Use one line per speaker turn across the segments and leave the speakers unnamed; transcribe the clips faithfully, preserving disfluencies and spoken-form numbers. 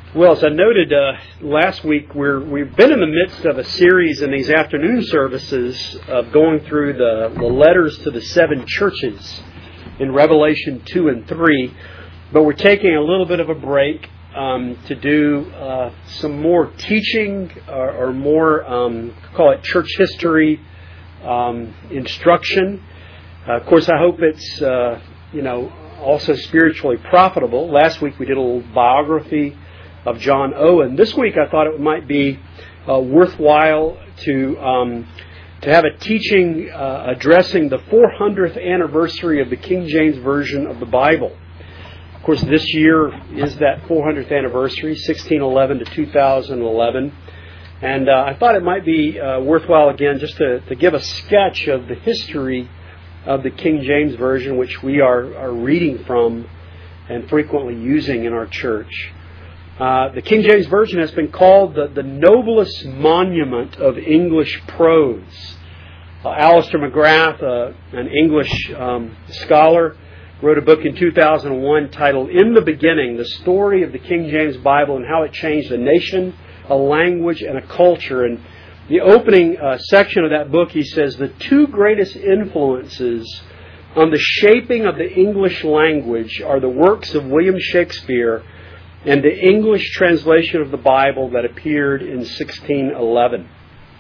Well, as I noted uh, last week, we're, we've been in the midst of a series in these afternoon services of going through the, the letters to the seven churches in Revelation two and three. But we're taking a little bit of a break um, to do uh, some more teaching or, or more, um, call it church history um, instruction. Uh, of course, I hope it's, uh, you know, also spiritually profitable. Last week we did a little biography of John Owen. This week I thought it might be uh, worthwhile to um, to have a teaching uh, addressing the four hundredth anniversary of the King James Version of the Bible. Of course, this year is that four hundredth anniversary, sixteen eleven to two thousand eleven. And uh, I thought it might be uh, worthwhile again just to, to give a sketch of the history of the King James Version, which we are, are reading from and frequently using in our church. Uh, the King James Version has been called the, the noblest monument of English prose. Uh, Alistair McGrath, uh, an English um, scholar, wrote a book in two thousand one titled In the Beginning, the story of the King James Bible and how it changed a nation, a language, and a culture. And the opening uh, section of that book, he says, the two greatest influences on the shaping of the English language are the works of William Shakespeare and the English translation of the Bible that appeared in sixteen eleven.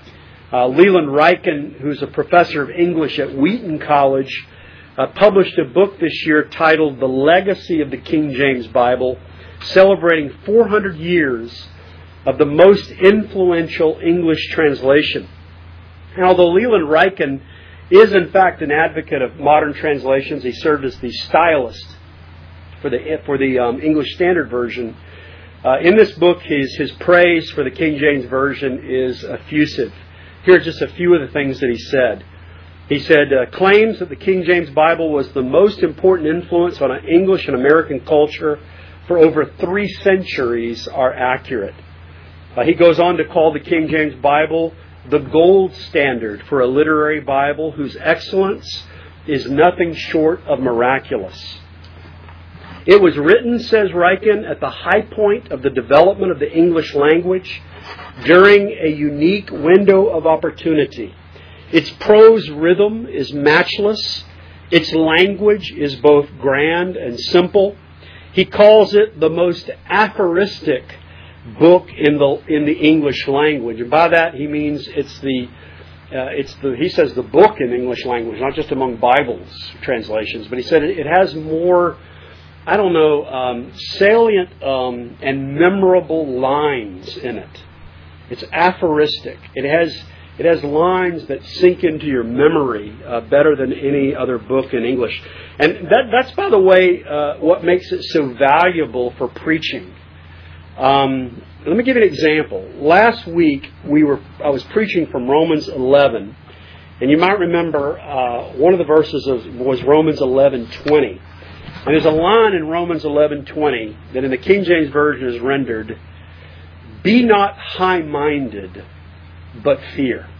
Uh, Leland Ryken, who's a professor of English at Wheaton College, uh, published a book this year titled The Legacy of the King James Bible, celebrating four hundred years of the most influential English translation. And although Leland Ryken is in fact an advocate of modern translations, he served as the stylist for the for the um, English Standard Version. Uh, in this book, his his praise for the King James Version is effusive. Here are just a few of the things that he said. He said, uh, claims that the King James Bible was the most important influence on English and American culture for over three centuries are accurate. Uh, he goes on to call the King James Bible the gold standard for a literary Bible whose excellence is nothing short of miraculous. It was written, says Ryken, at the high point of the development of the English language during a unique window of opportunity. Its prose rhythm is matchless. Its language is both grand and simple. He calls it the most aphoristic book in the in the English language, and by that he means it's the uh, it's the he says the book in English language, not just among Bible's translations, but he said it, it has more, I don't know, um, salient um, and memorable lines in it. It's aphoristic. It has it has lines that sink into your memory uh, better than any other book in English, and that that's by the way uh, what makes it so valuable for preaching. Um, let me give you an example. Last week we were I was preaching from Romans eleven, and you might remember uh, one of the verses was, was Romans eleven twenty. And there's a line in Romans eleven twenty that in the King James Version is rendered, "Be not high-minded, but fear."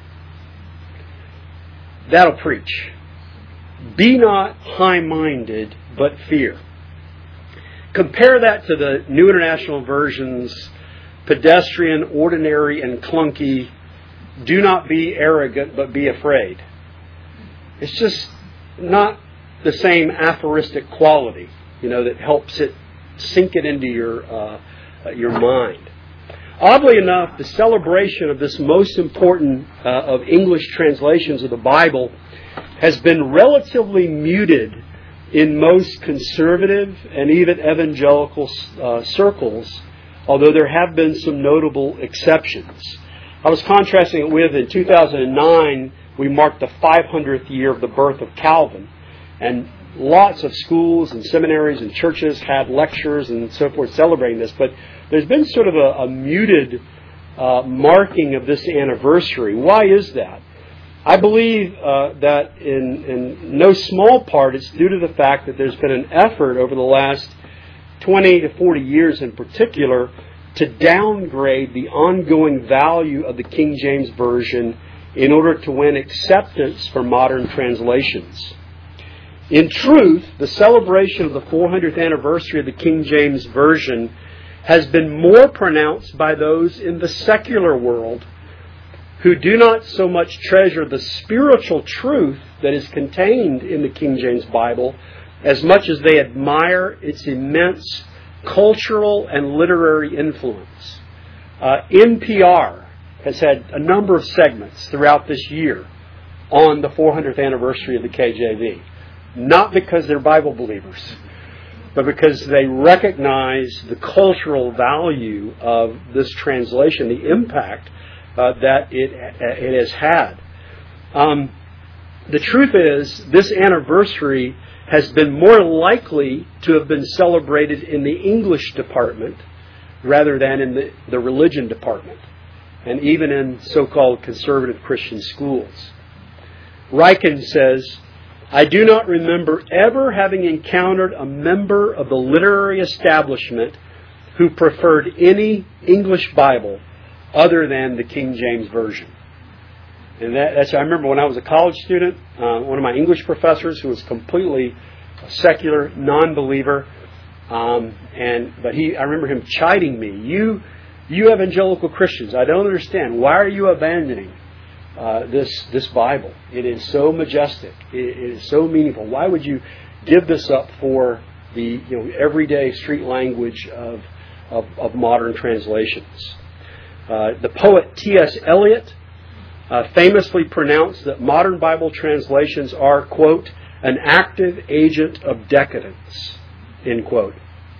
That'll preach. Be not high-minded, but fear. Compare that to the New International Version's pedestrian, ordinary, and clunky, "Do not be arrogant, but be afraid." It's just not the same aphoristic quality, you know, that helps it sink it into your uh, your mind. Oddly enough, the celebration of this most important uh, of English translations of the Bible has been relatively muted in most conservative and even evangelical uh, circles, although there have been some notable exceptions. I was contrasting it with, in two thousand nine, we marked the five hundredth year of the birth of Calvin. And lots of schools and seminaries and churches had lectures and so forth celebrating this. But there's been sort of a, a muted uh, marking of this anniversary. Why is that? I believe uh, that in, in no small part it's due to the fact that there's been an effort over the last twenty to forty years in particular to downgrade the ongoing value of the King James Version in order to win acceptance for modern translations. In truth, the celebration of the four hundredth anniversary of the King James Version has been more pronounced by those in the secular world who do not so much treasure the spiritual truth that is contained in the King James Bible as much as they admire its immense cultural and literary influence. Uh, N P R has had a number of segments throughout this year on the four hundredth anniversary of the K J V. Not because they're Bible believers, but because they recognize the cultural value of this translation, the impact uh, that it, it has had. Um, the truth is, this anniversary has been more likely to have been celebrated in the English department rather than in the, the religion department, and even in so-called conservative Christian schools. Ryken says, I do not remember ever having encountered a member of the literary establishment who preferred any English Bible other than the King James Version. And that, that's, I remember when I was a college student, uh, one of my English professors who was completely a secular, non-believer, um, and but he, I remember him chiding me, you, you evangelical Christians, I don't understand. Why are you abandoning uh, this this Bible? It is so majestic. It, it is so meaningful. Why would you give this up for the you know everyday street language of of, of modern translations? Uh, the poet T S Eliot Uh, famously pronounced that modern Bible translations are, quote, an active agent of decadence, end quote.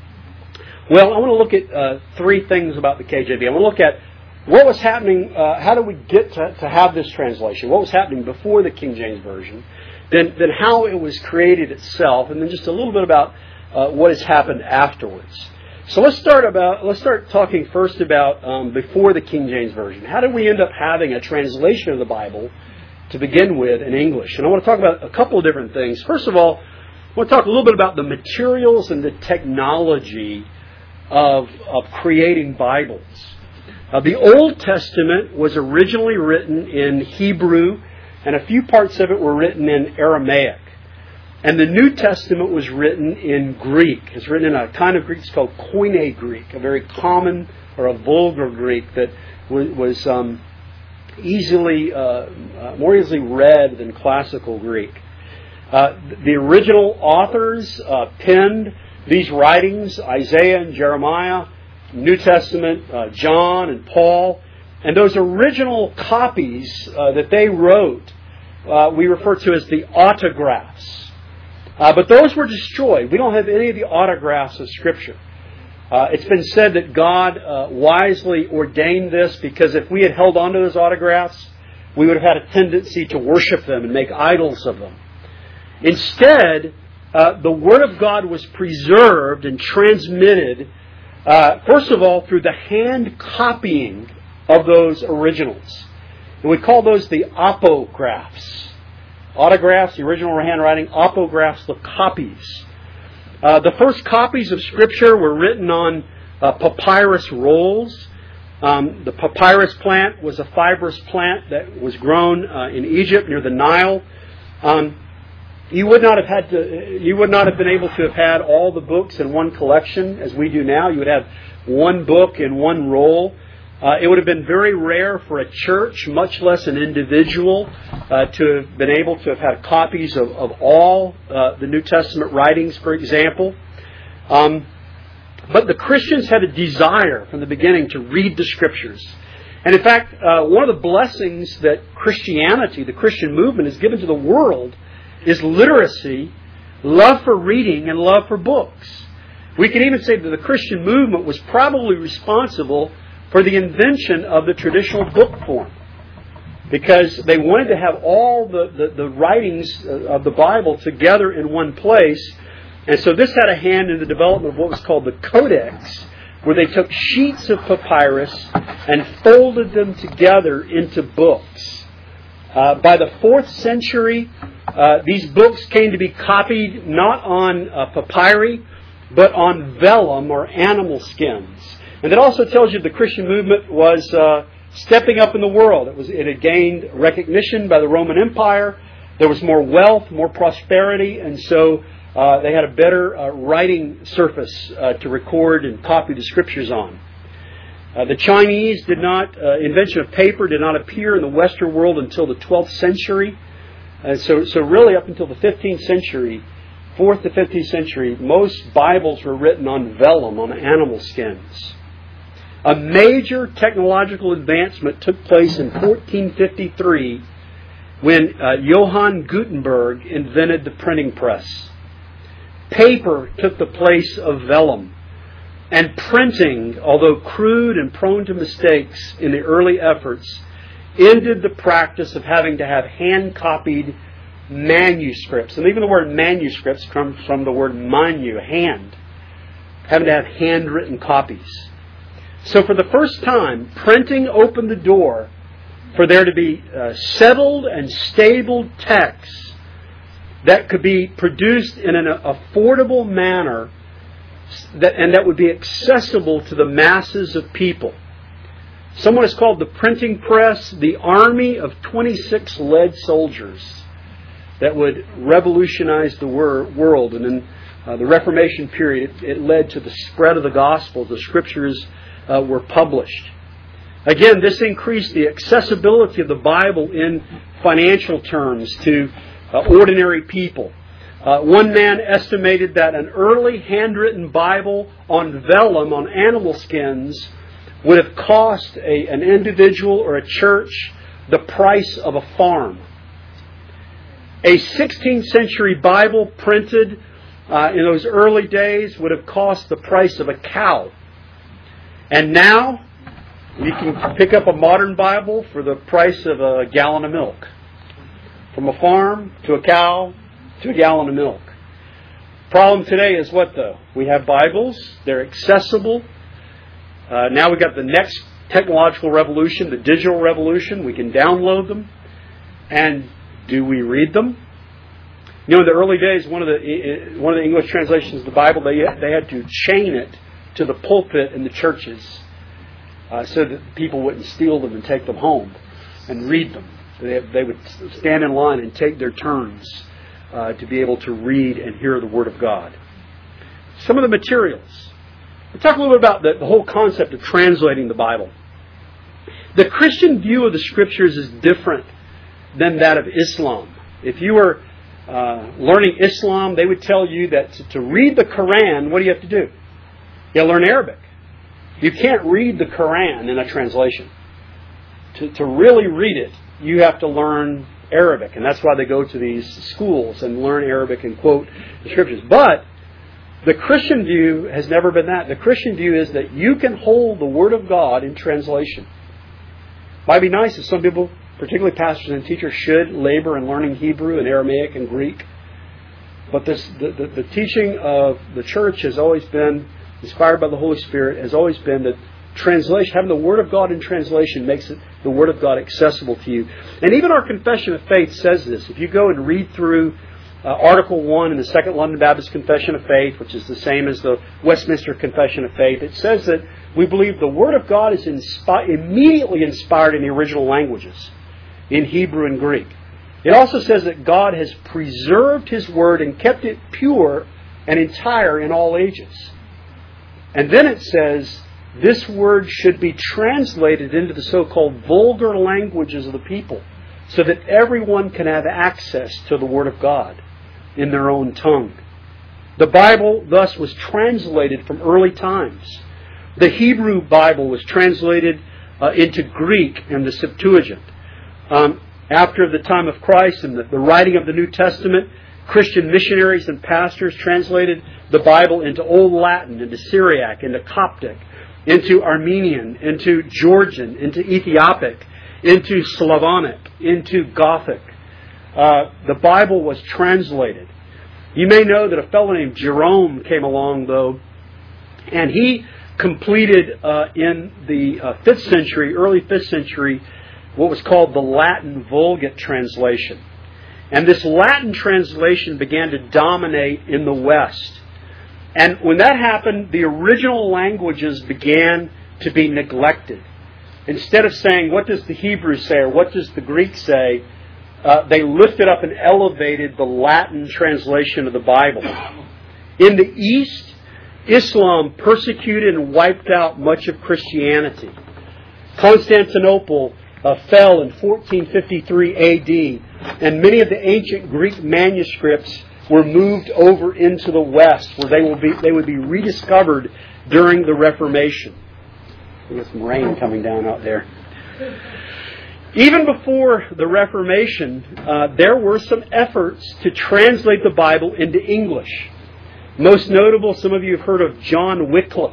Well, I want to look at uh, three things about the K J V. I want to look at what was happening, uh, how did we get to, to have this translation? What was happening before the King James Version? Then, then how it was created itself, and then just a little bit about uh, what has happened afterwards. So let's start about let's start talking first about um, before the King James Version. How did we end up having a translation of the Bible to begin with in English? And I want to talk about a couple of different things. First of all, I want to talk a little bit about the materials and the technology of of creating Bibles. Uh, the Old Testament was originally written in Hebrew, and a few parts of it were written in Aramaic. And the New Testament was written in Greek. It's written in a kind of Greek called Koine Greek, a very common or a vulgar Greek that was, was um, easily, uh, uh, more easily read than classical Greek. Uh, the original authors uh, penned these writings, Isaiah and Jeremiah, New Testament, uh, John and Paul. And those original copies uh, that they wrote, uh, we refer to as the autographs. Uh, but those were destroyed. We don't have any of the autographs of Scripture. Uh, it's been said that God uh, wisely ordained this because if we had held on to those autographs, we would have had a tendency to worship them and make idols of them. Instead, uh, the Word of God was preserved and transmitted, uh, first of all, through the hand copying of those originals. And we call those the apographs. Autographs, the original handwriting, apographs, the copies. Uh, the first copies of Scripture were written on uh, papyrus rolls. Um, the papyrus plant was a fibrous plant that was grown uh, in Egypt near the Nile. Um, you would not have had to. You would not have been able to have had all the books in one collection as we do now. You would have one book in one roll. Uh, it would have been very rare for a church, much less an individual, uh, to have been able to have had copies of, of all uh, the New Testament writings, for example. Um, but the Christians had a desire from the beginning to read the Scriptures. And in fact, uh, one of the blessings that Christianity, the Christian movement, has given to the world is literacy, love for reading, and love for books. We can even say that the Christian movement was probably responsible for the invention of the traditional book form, because they wanted to have all the, the, the writings of the Bible together in one place. And so this had a hand in the development of what was called the Codex, where they took sheets of papyrus and folded them together into books. Uh, by the fourth century, uh, these books came to be copied not on uh, papyri, but on vellum or animal skins. And that also tells you the Christian movement was uh, stepping up in the world. It was it had gained recognition by the Roman Empire. There was more wealth, more prosperity, and so Uh, they had a better uh, writing surface uh, to record and copy the Scriptures on. Uh, the Chinese did not, uh, invention of paper did not appear in the Western world until the twelfth century. Uh, so, so really up until the fifteenth century, fourth to fifteenth century, most Bibles were written on vellum, on animal skins. A major technological advancement took place in fourteen fifty-three when uh, Johann Gutenberg invented the printing press. Paper took the place of vellum. And printing, although crude and prone to mistakes in the early efforts, ended the practice of having to have hand-copied manuscripts. And even the word manuscripts comes from the word manu, hand. Having to have handwritten copies. So for the first time, printing opened the door for there to be uh, settled and stable texts that could be produced in an affordable manner that, and that would be accessible to the masses of people. Someone has called the printing press the army of twenty-six lead soldiers that would revolutionize the wor- world. And in uh, the Reformation period, it, it led to the spread of the gospel. The Scriptures uh, were published. Again, this increased the accessibility of the Bible in financial terms to uh, ordinary people. Uh, one man estimated that an early handwritten Bible on vellum, on animal skins, would have cost a, an individual or a church the price of a farm. A sixteenth century Bible printed uh, in those early days would have cost the price of a cow. And now, you can pick up a modern Bible for the price of a gallon of milk. From a farm to a cow to a gallon of milk. Problem today is what though? We have Bibles. They're accessible. Uh, now we've got the next technological revolution, the digital revolution. We can download them. And do we read them? You know, in the early days, one of the one of the English translations of the Bible, they they had to chain it to the pulpit in the churches uh, so that people wouldn't steal them and take them home and read them. They, they would stand in line and take their turns uh, to be able to read and hear the Word of God. Some of the materials. We'll talk a little bit about the, the whole concept of translating the Bible. The Christian view of the Scriptures is different than that of Islam. If you were uh, learning Islam, they would tell you that to, to read the Quran, what do you have to do? You learn Arabic. You can't read the Quran in a translation. To, to really read it, you have to learn Arabic. And that's why they go to these schools and learn Arabic and quote the Scriptures. But the Christian view has never been that. The Christian view is that you can hold the Word of God in translation. Might be nice if some people, particularly pastors and teachers, should labor in learning Hebrew and Aramaic and Greek. But this, the, the, the teaching of the church has always been, inspired by the Holy Spirit, has always been that translation, having the Word of God in translation makes it, the Word of God accessible to you. And even our Confession of Faith says this. If you go and read through uh, Article one in the Second London Baptist Confession of Faith, which is the same as the Westminster Confession of Faith, it says that we believe the Word of God is inspi- immediately inspired in the original languages, in Hebrew and Greek. It also says that God has preserved His Word and kept it pure and entire in all ages. And then it says, this Word should be translated into the so-called vulgar languages of the people so that everyone can have access to the Word of God in their own tongue. The Bible thus was translated from early times. The Hebrew Bible was translated uh, into Greek in the Septuagint. Um, after the time of Christ and the, the writing of the New Testament, Christian missionaries and pastors translated the Bible into Old Latin, into Syriac, into Coptic, into Armenian, into Georgian, into Ethiopic, into Slavonic, into Gothic. Uh, the Bible was translated. You may know that a fellow named Jerome came along, though, and he completed uh, in the uh, fifth century, early fifth century, what was called the Latin Vulgate translation. And this Latin translation began to dominate in the West. And when that happened, the original languages began to be neglected. Instead of saying, what does the Hebrew say or what does the Greek say, uh, they lifted up and elevated the Latin translation of the Bible. In the East, Islam persecuted and wiped out much of Christianity. Constantinople uh, fell in fourteen fifty-three A D, and many of the ancient Greek manuscripts were moved over into the West, where they will be they would be rediscovered during the Reformation. We got some rain coming down out there. Even before the Reformation, uh, there were some efforts to translate the Bible into English. Most notable, some of you have heard of John Wycliffe.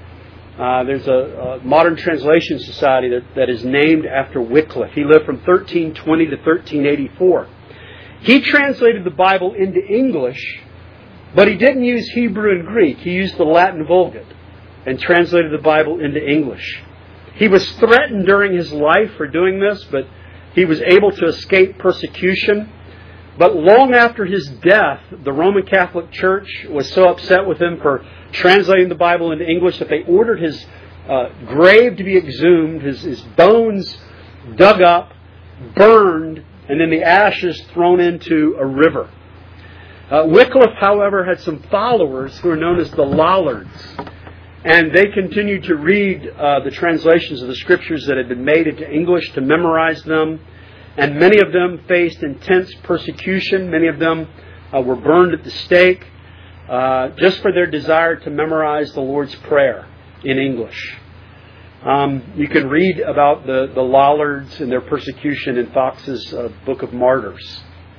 Uh, there's a, a modern translation society that, that is named after Wycliffe. He lived from thirteen twenty to thirteen eighty-four. He translated the Bible into English, but he didn't use Hebrew and Greek. He used the Latin Vulgate and translated the Bible into English. He was threatened during his life for doing this, but he was able to escape persecution. But long after his death, the Roman Catholic Church was so upset with him for translating the Bible into English that they ordered his uh, grave to be exhumed, his, his bones dug up, burned, and then the ashes thrown into a river. Uh, Wycliffe, however, had some followers who are known as the Lollards. And they continued to read uh, the translations of the Scriptures that had been made into English, to memorize them. And many of them faced intense persecution. Many of them uh, were burned at the stake uh, just for their desire to memorize the Lord's Prayer in English. Um, you can read about the, the Lollards and their persecution in Fox's uh, Book of Martyrs.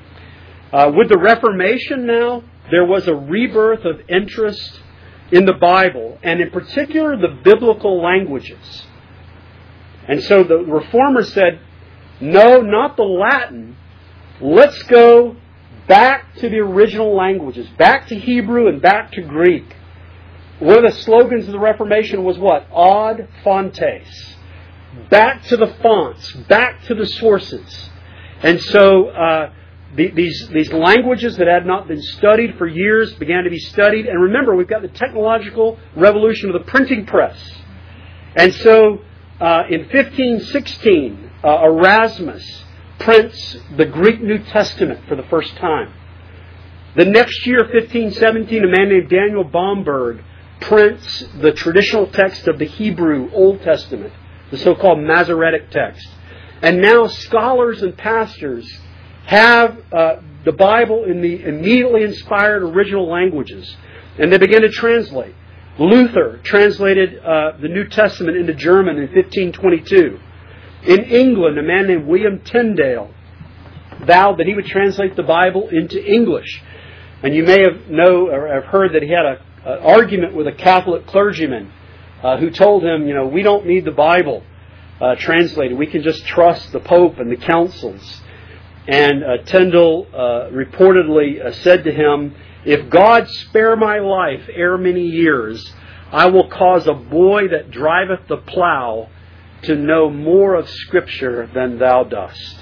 Uh, with the Reformation now, there was a rebirth of interest in the Bible, and in particular the biblical languages. And so the Reformers said, no, not the Latin. Let's go back to the original languages, back to Hebrew and back to Greek. One of the slogans of the Reformation was what? Ad fontes. Back to the fonts, back to the sources. And so uh, the, these, these languages that had not been studied for years began to be studied. And remember, we've got the technological revolution of the printing press. And so uh, in fifteen sixteen, Uh, Erasmus prints the Greek New Testament for the first time. The next year, fifteen seventeen, a man named Daniel Bomberg prints the traditional text of the Hebrew Old Testament, the so-called Masoretic text. And now scholars and pastors have uh, the Bible in the immediately inspired original languages, and they begin to translate. Luther translated uh, the New Testament into German in fifteen twenty-two. In England, a man named William Tyndale vowed that he would translate the Bible into English. And you may have know or have heard that he had a, an argument with a Catholic clergyman uh, who told him, you know, we don't need the Bible uh, translated. We can just trust the Pope and the councils. And uh, Tyndale uh, reportedly uh, said to him, if God spare my life ere many years, I will cause a boy that driveth the plough to know more of Scripture than thou dost.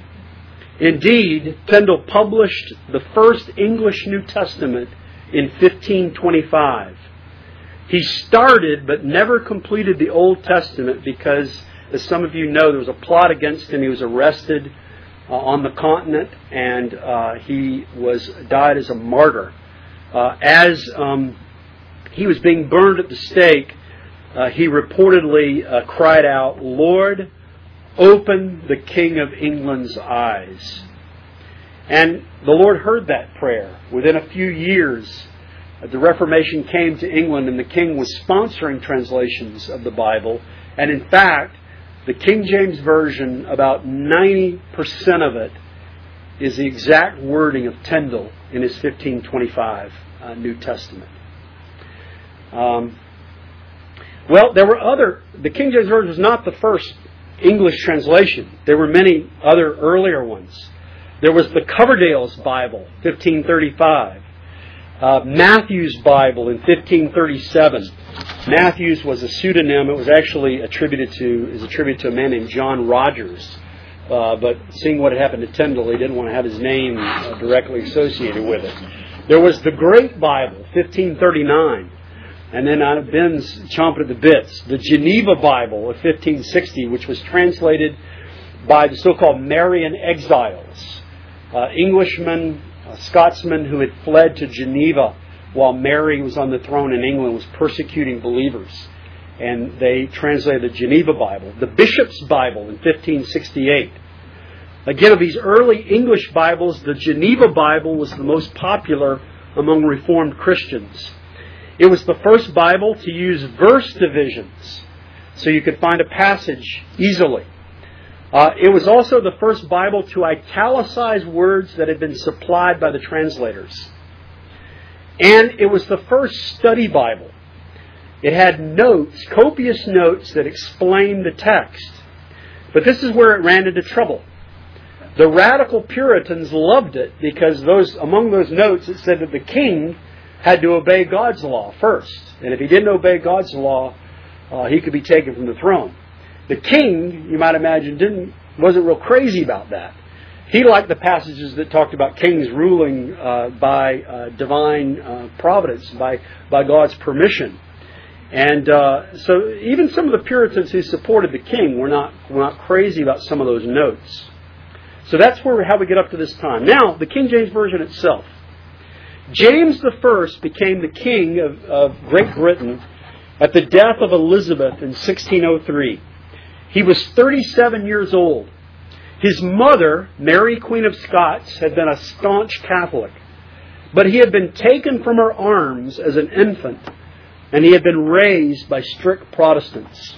Indeed, Tyndale published the first English New Testament in fifteen twenty-five. He started but never completed the Old Testament because, as some of you know, there was a plot against him. He was arrested uh, on the continent, and uh, he was died as a martyr. Uh, as um, he was being burned at the stake, Uh, he reportedly uh, cried out, Lord, open the King of England's eyes. And the Lord heard that prayer. Within a few years, uh, the Reformation came to England, and the King was sponsoring translations of the Bible. And in fact, the King James Version, about ninety percent of it, is the exact wording of Tyndale in his fifteen twenty-five uh, New Testament. Um, Well, there were other... The King James Version was not the first English translation. There were many other earlier ones. There was the Coverdale's Bible, fifteen thirty-five. Uh, Matthew's Bible in fifteen thirty-seven. Matthew's was a pseudonym. It was actually attributed to is attributed to a man named John Rogers. Uh, but seeing what had happened to Tyndale, he didn't want to have his name uh, directly associated with it. There was the Great Bible, fifteen thirty-nine. And then out of Ben's chomping at the bits, the Geneva Bible of fifteen sixty, which was translated by the so-called Marian exiles. uh, Englishman, a Scotsman who had fled to Geneva while Mary was on the throne in England, was persecuting believers. And they translated the Geneva Bible. The Bishop's Bible in fifteen sixty-eight. Again, of these early English Bibles, the Geneva Bible was the most popular among Reformed Christians. It was the first Bible to use verse divisions, so you could find a passage easily. Uh, it was also the first Bible to italicize words that had been supplied by the translators. And it was the first study Bible. It had notes, copious notes that explained the text. But this is where it ran into trouble. The radical Puritans loved it because those among those notes it said that the king had to obey God's law first. And if he didn't obey God's law, uh, he could be taken from the throne. The king, you might imagine, didn't wasn't real crazy about that. He liked the passages that talked about kings ruling uh, by uh, divine uh, providence, by, by God's permission. And uh, so even some of the Puritans who supported the king were not, were not crazy about some of those notes. So that's where how we get up to this time. Now, the King James Version itself. James the First became the king of, of Great Britain at the death of Elizabeth in sixteen oh three. He was thirty-seven years old. His mother, Mary, Queen of Scots, had been a staunch Catholic. But he had been taken from her arms as an infant, and he had been raised by strict Protestants.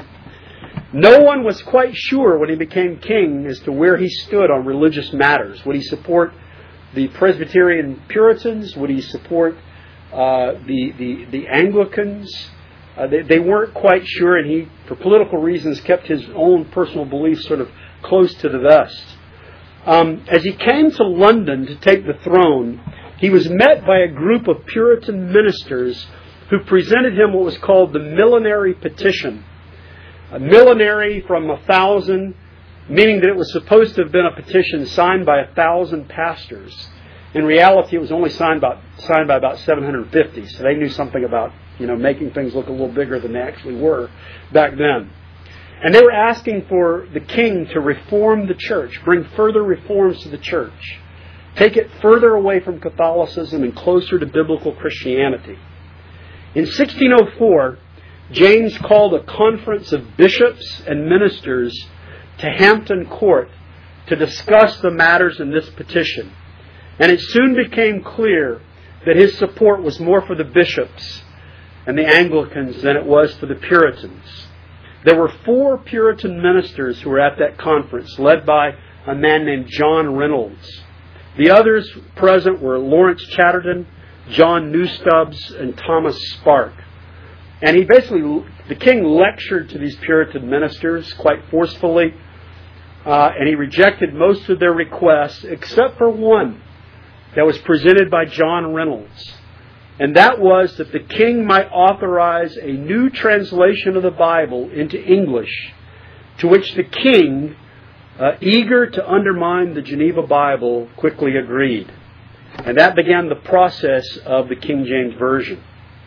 No one was quite sure when he became king as to where he stood on religious matters. Would he support the Presbyterian Puritans? Would he support uh, the, the, the Anglicans? Uh, they, they weren't quite sure, and he, for political reasons, kept his own personal beliefs sort of close to the vest. Um, as he came to London to take the throne, he was met by a group of Puritan ministers who presented him what was called the Millenary Petition. A millenary from a thousand, meaning that it was supposed to have been a petition signed by a thousand pastors. In reality, it was only signed by, signed by about seven hundred fifty, so they knew something about, you know, making things look a little bigger than they actually were back then. And they were asking for the king to reform the church, bring further reforms to the church, take it further away from Catholicism and closer to biblical Christianity. In sixteen oh four, James called a conference of bishops and ministers to Hampton Court to discuss the matters in this petition. And it soon became clear that his support was more for the bishops and the Anglicans than it was for the Puritans. There were four Puritan ministers who were at that conference, led by a man named John Reynolds. The others present were Lawrence Chatterton, John Newstubbs, and Thomas Spark. And he basically, the king lectured to these Puritan ministers quite forcefully, uh, and he rejected most of their requests except for one that was presented by John Reynolds. And that was that the king might authorize a new translation of the Bible into English, to which the king, uh, eager to undermine the Geneva Bible, quickly agreed. And that began the process of the King James Version.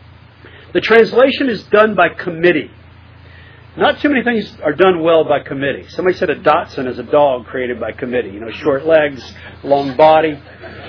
The translation is done by committee. Not too many things are done well by committee. Somebody said a Dachshund is a dog created by committee. You know, short legs, long body.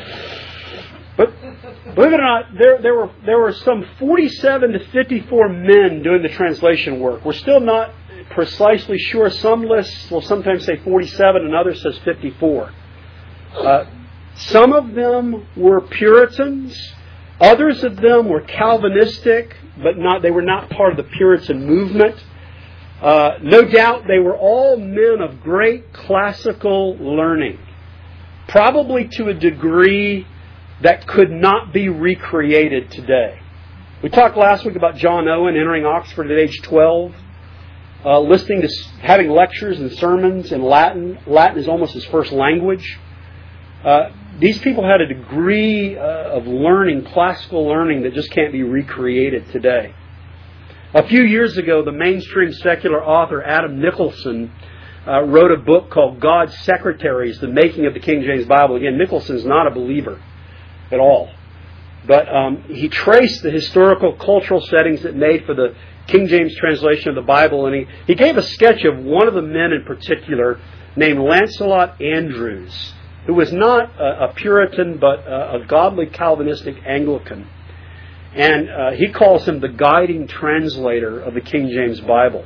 But believe it or not, there, there were there were some forty-seven to fifty-four men doing the translation work. We're still not precisely sure. Some lists will sometimes say forty-seven and others says fifty-four. Uh, some of them were Puritans. Others of them were Calvinistic, but not they were not part of the Puritan movement. Uh, no doubt they were all men of great classical learning, probably to a degree that could not be recreated today. We talked last week about John Owen entering Oxford at age twelve, uh, listening to having lectures and sermons in Latin. Latin is almost his first language. Uh, these people had a degree uh, of learning, classical learning, that just can't be recreated today. A few years ago, the mainstream secular author Adam Nicholson uh, wrote a book called God's Secretaries, The Making of the King James Bible. Again, Nicholson's not a believer at all. But um, he traced the historical, cultural settings that made for the King James translation of the Bible, and he, he gave a sketch of one of the men in particular named Lancelot Andrewes. who was not a, a Puritan but a, a godly Calvinistic Anglican. And uh, he calls him the guiding translator of the King James Bible.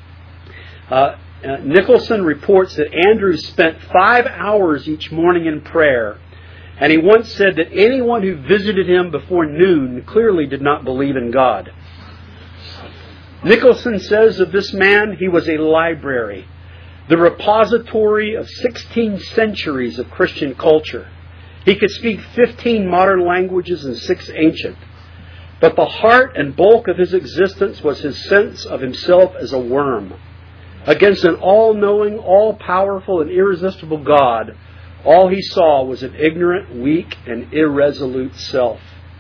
Uh, uh, Nicholson reports that Andrews spent five hours each morning in prayer, and he once said that anyone who visited him before noon clearly did not believe in God. Nicholson says of this man, he was a library, the repository of sixteen centuries of Christian culture. He could speak fifteen modern languages and six ancient. But the heart and bulk of his existence was his sense of himself as a worm. Against an all-knowing, all-powerful, and irresistible God, all he saw was an ignorant, weak, and irresolute self.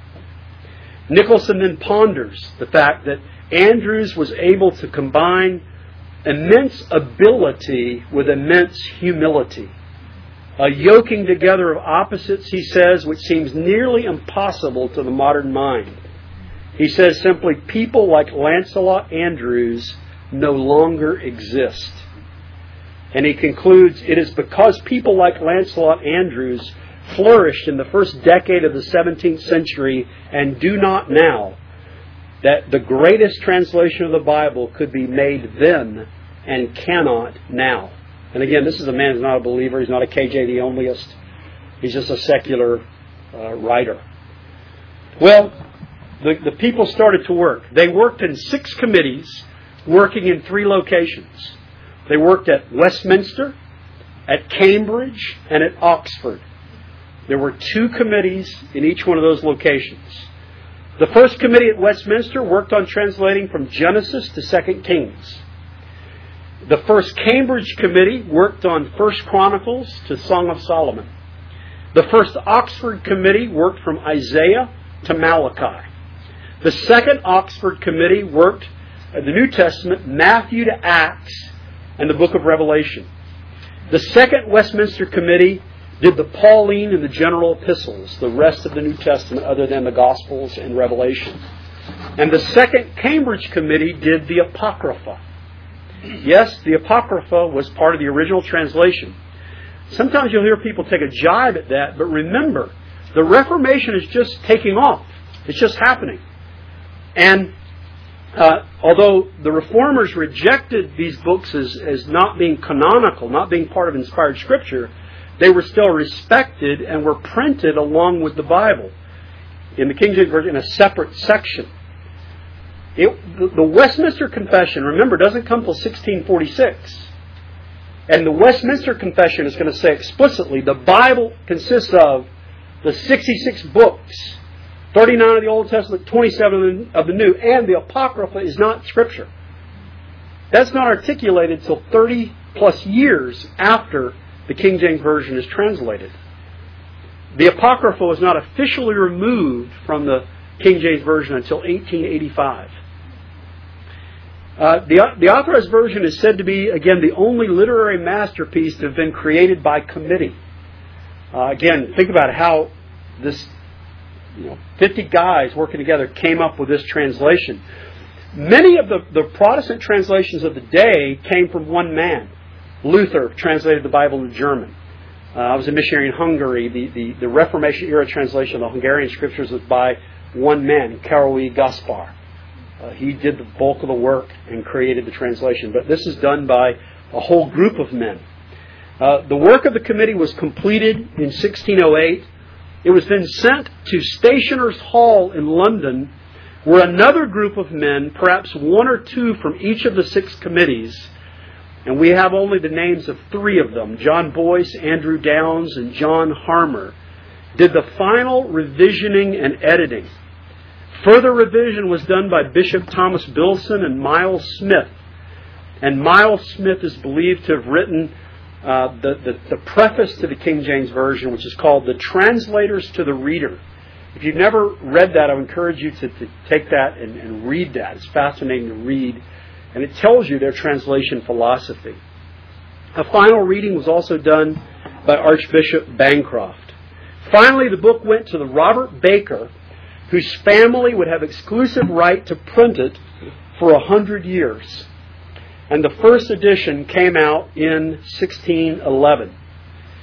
Nicholson then ponders the fact that Andrews was able to combine immense ability with immense humility. A yoking together of opposites, he says, which seems nearly impossible to the modern mind. He says simply, people like Lancelot Andrewes no longer exist. And he concludes, it is because people like Lancelot Andrewes flourished in the first decade of the seventeenth century and do not now, that the greatest translation of the Bible could be made then and cannot now. And again, this is a man who's not a believer. He's not a K J V onlyist. He's just a secular uh, writer. Well, the, the people started to work. They worked in six committees, working in three locations. They worked at Westminster, at Cambridge, and at Oxford. There were two committees in each one of those locations. The first committee at Westminster worked on translating from Genesis to Second Kings. The first Cambridge committee worked on First Chronicles to Song of Solomon. The first Oxford committee worked from Isaiah to Malachi. The second Oxford committee worked at the New Testament, Matthew to Acts, and the book of Revelation. The second Westminster committee did the Pauline and the general epistles, the rest of the New Testament other than the Gospels and Revelation. And the second Cambridge committee did the Apocrypha. Yes, the Apocrypha was part of the original translation. Sometimes you'll hear people take a jibe at that, but remember, the Reformation is just taking off. It's just happening. And uh, although the Reformers rejected these books as, as not being canonical, not being part of inspired Scripture, they were still respected and were printed along with the Bible in the King James Version in a separate section. It, the, the Westminster Confession, remember, doesn't come till sixteen forty-six. And the Westminster Confession is going to say explicitly the Bible consists of the sixty-six books, thirty-nine of the Old Testament, twenty-seven of the New, and the Apocrypha is not Scripture. That's not articulated till thirty plus years after the King James Version is translated. The Apocrypha was not officially removed from the King James Version until eighteen eighty-five. Uh, the, the Authorized Version is said to be, again, the only literary masterpiece to have been created by committee. Uh, again, think about how this, you know, fifty guys working together came up with this translation. Many of the, the Protestant translations of the day came from one man. Luther translated the Bible into German. Uh, I was a missionary in Hungary. The, the, the Reformation era translation of the Hungarian Scriptures was by one man, Károly Gaspar. Uh, he did the bulk of the work and created the translation. But this is done by a whole group of men. Uh, the work of the committee was completed in sixteen oh eight. It was then sent to Stationers' Hall in London, where another group of men, perhaps one or two from each of the six committees, and we have only the names of three of them, John Boyce, Andrew Downes, and John Harmer, did the final revisioning and editing. Further revision was done by Bishop Thomas Bilson and Miles Smith. And Miles Smith is believed to have written uh, the, the, the preface to the King James Version, which is called The Translators to the Reader. If you've never read that, I would encourage you to, to take that and, and read that. It's fascinating to read. And it tells you their translation philosophy. A final reading was also done by Archbishop Bancroft. Finally, the book went to the Robert Baker, whose family would have exclusive right to print it for a hundred years. And the first edition came out in sixteen eleven.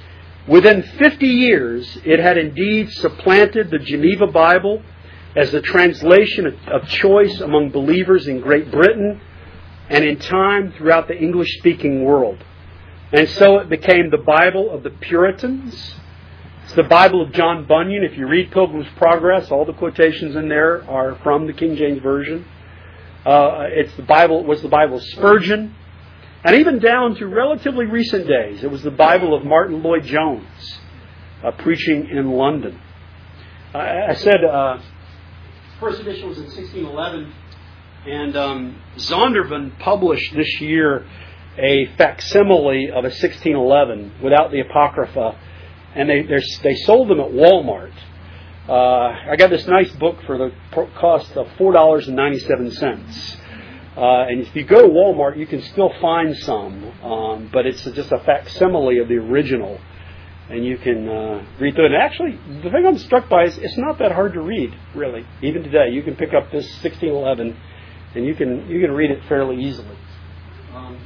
Within fifty years, it had indeed supplanted the Geneva Bible as the translation of choice among believers in Great Britain and in time throughout the English-speaking world. And so it became the Bible of the Puritans. It's the Bible of John Bunyan. If you read Pilgrim's Progress, all the quotations in there are from the King James Version. Uh, it's the Bible. It was the Bible of Spurgeon, and even down to relatively recent days, it was the Bible of Martin Lloyd-Jones, uh, preaching in London. Uh, I said uh, first edition was in sixteen eleven, and um, Zondervan published this year a facsimile of a sixteen eleven without the Apocrypha, and they they sold them at Walmart. Uh, I got this nice book for the cost of four dollars and ninety-seven cents. Uh, and if you go to Walmart, you can still find some, um, but it's just a facsimile of the original, and you can uh, read through it. And actually, the thing I'm struck by is it's not that hard to read, really. Even today, you can pick up this sixteen eleven, and you can you can read it fairly easily. Um,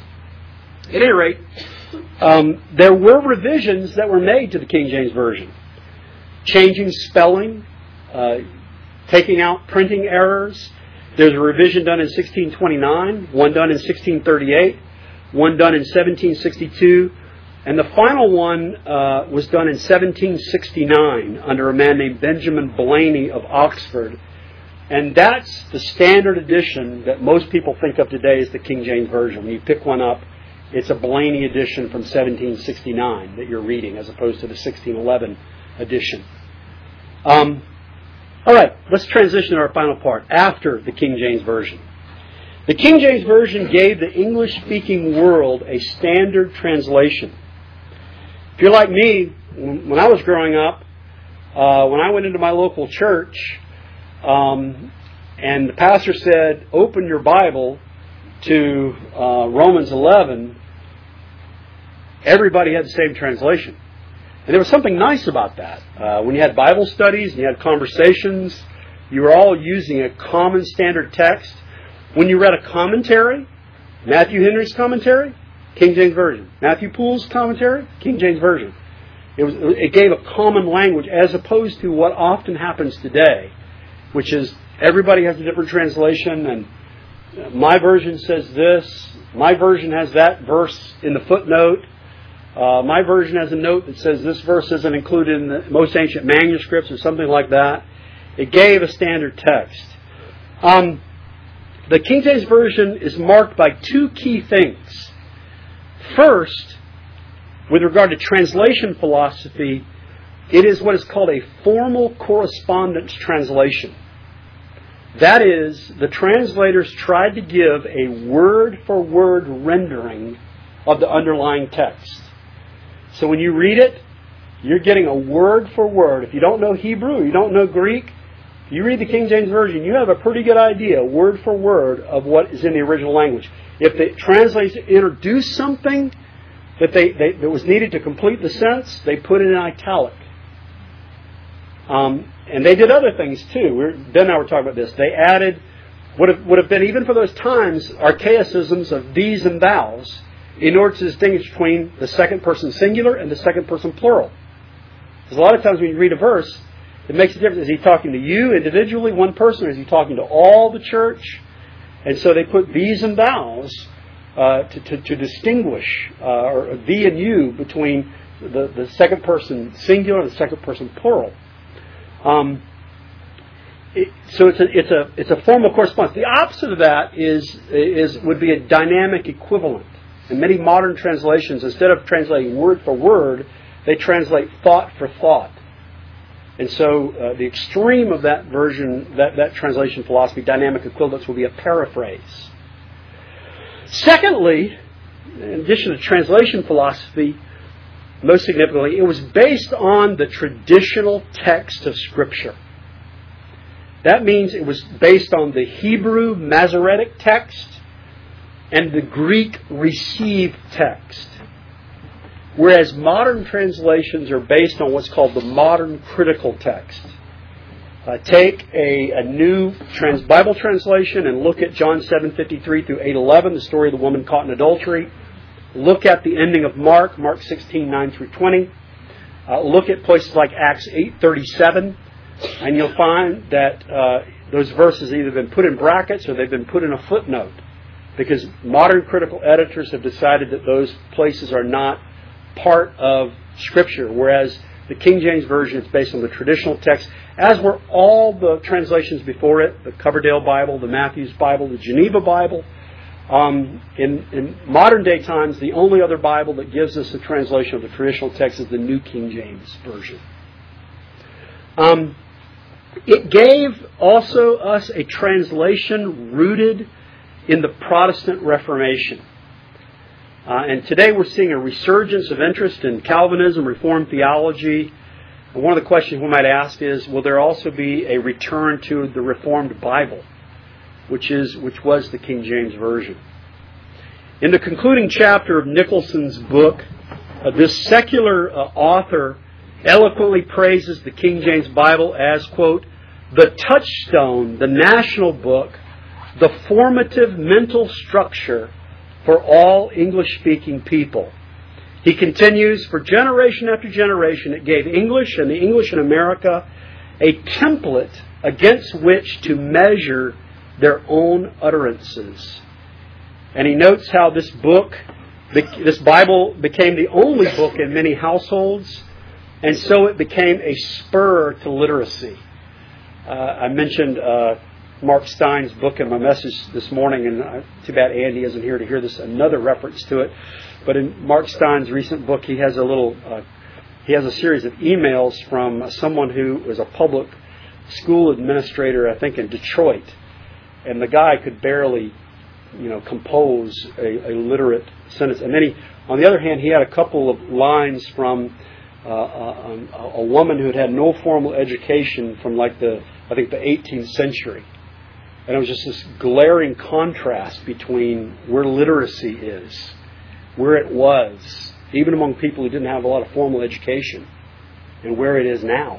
at any rate, um, there were revisions that were made to the King James Version. Changing spelling, uh, taking out printing errors. There's a revision done in sixteen twenty-nine, one done in sixteen thirty-eight, one done in seventeen sixty-two, and the final one uh, was done in seventeen sixty-nine under a man named Benjamin Blaney of Oxford. And that's the standard edition that most people think of today as the King James Version. When you pick one up, it's a Blaney edition from seventeen sixty-nine that you're reading, as opposed to the sixteen eleven edition. Um, all right, let's transition to our final part, after the King James Version. The King James Version gave the English-speaking world a standard translation. If you're like me, when I was growing up, uh, when I went into my local church, um, and the pastor said, open your Bible to uh, Romans eleven, everybody had the same translation. And there was something nice about that. Uh, when you had Bible studies and you had conversations, you were all using a common standard text. When you read a commentary, Matthew Henry's commentary, King James Version. Matthew Poole's commentary, King James Version. It was it gave a common language as opposed to what often happens today, which is everybody has a different translation, and my version says this, my version has that verse in the footnote. Uh, my version has a note that says this verse isn't included in the most ancient manuscripts or something like that. It gave a standard text. Um, the King James Version is marked by two key things. First, with regard to translation philosophy, it is what is called a formal correspondence translation. That is, the translators tried to give a word-for-word rendering of the underlying text. So when you read it, you're getting a word for word. If you don't know Hebrew, you don't know Greek, you read the King James Version, you have a pretty good idea, word for word, of what is in the original language. If the translators introduced something that they, they that was needed to complete the sentence, they put it in italic. Um, and they did other things too. We're, Ben and I were talking about this. They added, would have, would have been, even for those times, archaicisms of these and thous, in order to distinguish between the second person singular and the second person plural. Because a lot of times when you read a verse, it makes a difference. Is he talking to you individually, one person, or is he talking to all the church? And so they put these and thous uh, to, to, to distinguish, uh, or thee and you, between the, the second person singular and the second person plural. Um, it, so it's a, it's a, it's a formal correspondence. The opposite of that is, is would be a dynamic equivalent. In many modern translations, instead of translating word for word, they translate thought for thought. And so uh, the extreme of that version, that, that translation philosophy, dynamic equivalence, will be a paraphrase. Secondly, in addition to translation philosophy, most significantly, it was based on the traditional text of Scripture. That means it was based on the Hebrew Masoretic text and the Greek received text. Whereas modern translations are based on what's called the modern critical text. Uh, take a, a new trans Bible translation and look at John seven fifty-three through eight eleven, the story of the woman caught in adultery. Look at the ending of Mark, Mark sixteen nine through twenty. Uh, look at places like Acts eight thirty-seven, and you'll find that uh, those verses have either been put in brackets or they've been put in a footnote, because modern critical editors have decided that those places are not part of Scripture, whereas the King James Version is based on the traditional text, as were all the translations before it, the Coverdale Bible, the Matthews Bible, the Geneva Bible. Um, in, in modern day times, the only other Bible that gives us a translation of the traditional text is the New King James Version. Um, it gave also us a translation rooted in the Protestant Reformation. Uh, and today we're seeing a resurgence of interest in Calvinism, Reformed theology. And one of the questions we might ask is, will there also be a return to the Reformed Bible, which is which was the King James Version? In the concluding chapter of Nicholson's book, uh, this secular uh, author eloquently praises the King James Bible as, quote, the touchstone, the national book, the formative mental structure for all English-speaking people. He continues, for generation after generation, it gave English and the English in America a template against which to measure their own utterances. And he notes how this book, this Bible, became the only book in many households, and so it became a spur to literacy. Uh, I mentioned uh, Mark Stein's book in my message this morning, and uh, too bad Andy isn't here to hear this, another reference to it. But in Mark Stein's recent book, he has a little, uh, he has a series of emails from someone who was a public school administrator, I think, in Detroit. And the guy could barely, you know, compose a, a literate sentence. And then he, on the other hand, he had a couple of lines from uh, a, a woman who had had no formal education from like the, I think, the eighteenth century. And it was just this glaring contrast between where literacy is, where it was, even among people who didn't have a lot of formal education, and where it is now.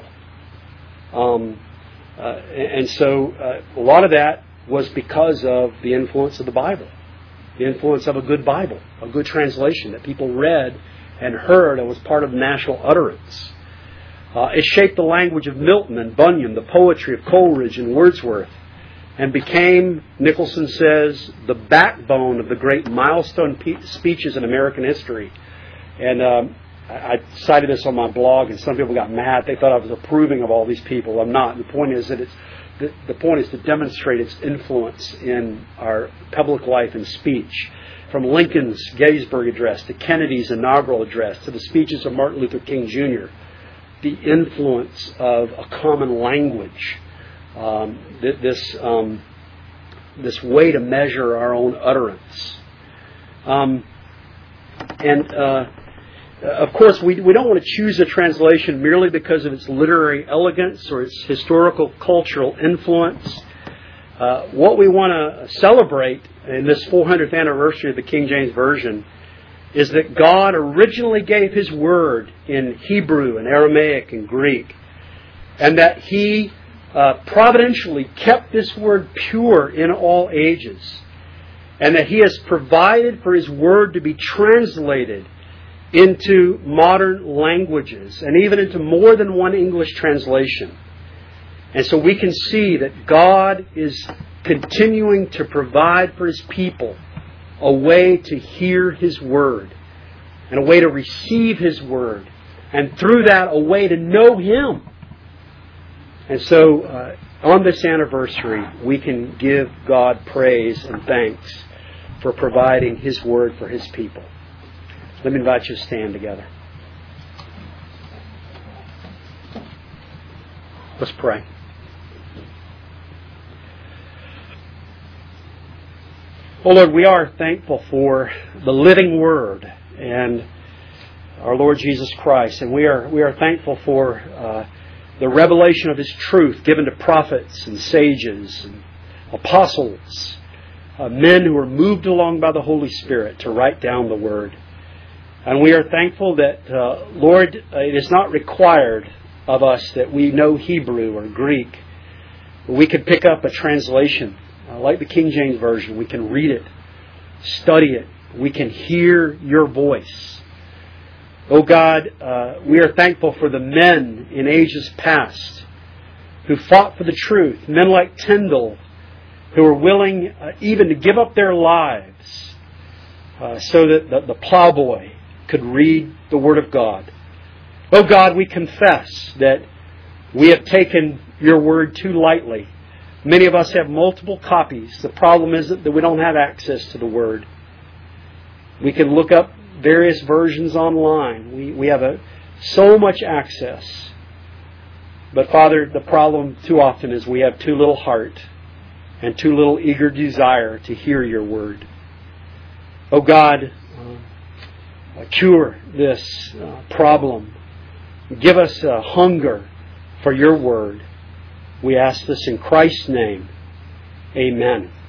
Um, uh, and so uh, a lot of that was because of the influence of the Bible, the influence of a good Bible, a good translation that people read and heard and was part of national utterance. Uh, it shaped the language of Milton and Bunyan, the poetry of Coleridge and Wordsworth, and became, Nicholson says, the backbone of the great milestone pe- speeches in American history. And um, I, I cited this on my blog, and some people got mad. They thought I was approving of all these people. I'm not. The point is that it's the, the point is to demonstrate its influence in our public life and speech. From Lincoln's Gettysburg Address to Kennedy's inaugural address to the speeches of Martin Luther King Junior, the influence of a common language. Um, th- this um, this way to measure our own utterance. Um, and, uh, of course, we, we don't want to choose a translation merely because of its literary elegance or its historical cultural influence. Uh, what we want to celebrate in this four hundredth anniversary of the King James Version is that God originally gave His Word in Hebrew and Aramaic and Greek, and that He Uh, providentially kept this Word pure in all ages, and that He has provided for His Word to be translated into modern languages and even into more than one English translation. And so we can see that God is continuing to provide for His people a way to hear His Word and a way to receive His Word, and through that a way to know Him. And so, uh, on this anniversary, we can give God praise and thanks for providing His Word for His people. Let me invite you to stand together. Let's pray. Oh Lord, we are thankful for the living Word and our Lord Jesus Christ, and we are we are thankful for Uh, the revelation of His truth given to prophets and sages and apostles, uh, men who are moved along by the Holy Spirit to write down the Word. And we are thankful that, uh, Lord, it is not required of us that we know Hebrew or Greek. We can pick up a translation, uh, like the King James Version. We can read it, study it. We can hear Your voice. Oh God, uh, we are thankful for the men in ages past who fought for the truth. Men like Tyndale, who were willing uh, even to give up their lives uh, so that the, the plowboy could read the Word of God. Oh God, we confess that we have taken your Word too lightly. Many of us have multiple copies. The problem is that we don't have access to the Word. We can look up various versions online. We, we have a, so much access. But Father, the problem too often is we have too little heart and too little eager desire to hear your Word. Oh God, uh, cure this uh, problem. Give us a hunger for your Word. We ask this in Christ's name. Amen.